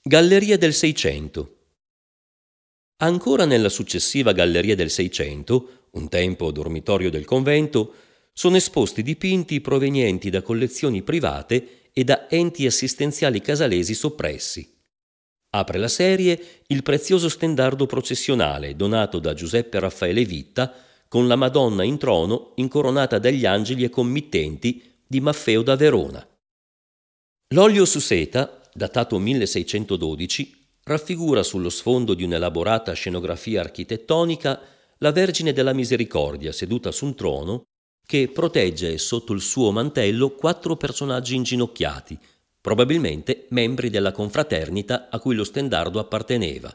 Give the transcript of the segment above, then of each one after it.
Galleria del Seicento. Ancora nella successiva Galleria del Seicento, un tempo dormitorio del convento, sono esposti dipinti provenienti da collezioni private e da enti assistenziali casalesi soppressi. Apre la serie il prezioso stendardo processionale donato da Giuseppe Raffaele Vitta con la Madonna in trono incoronata dagli angeli e committenti di Maffeo da Verona. L'olio su seta, datato 1612, raffigura sullo sfondo di un'elaborata scenografia architettonica la Vergine della Misericordia seduta su un trono che protegge sotto il suo mantello 4 personaggi inginocchiati, probabilmente membri della confraternita a cui lo stendardo apparteneva.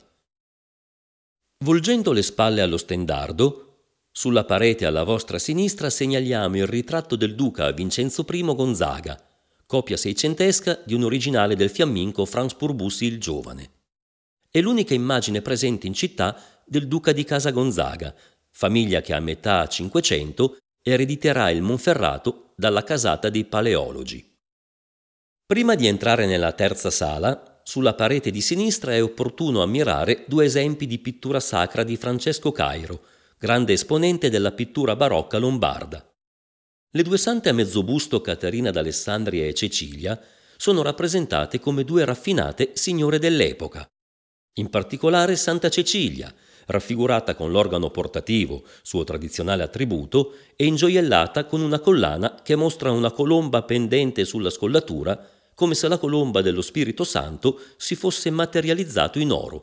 Volgendo le spalle allo stendardo, sulla parete alla vostra sinistra segnaliamo il ritratto del duca Vincenzo I Gonzaga, copia seicentesca di un originale del fiamminco Franz Purbussi il Giovane. È l'unica immagine presente in città del duca di Casa Gonzaga, famiglia che a metà Cinquecento erediterà il Monferrato dalla casata dei Paleologi. Prima di entrare nella terza sala, sulla parete di sinistra è opportuno ammirare 2 esempi di pittura sacra di Francesco Cairo, grande esponente della pittura barocca lombarda. Le 2 sante a mezzobusto Caterina d'Alessandria e Cecilia sono rappresentate come 2 raffinate signore dell'epoca. In particolare Santa Cecilia, raffigurata con l'organo portativo, suo tradizionale attributo, e ingioiellata con una collana che mostra una colomba pendente sulla scollatura, come se la colomba dello Spirito Santo si fosse materializzato in oro.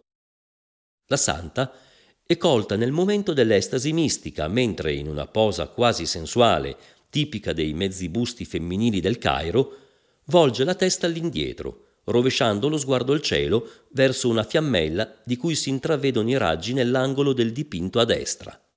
La santa è colta nel momento dell'estasi mistica, mentre in una posa quasi sensuale, tipica dei mezzi busti femminili del Cairo, volge la testa all'indietro, rovesciando lo sguardo al cielo verso una fiammella di cui si intravedono i raggi nell'angolo del dipinto a destra.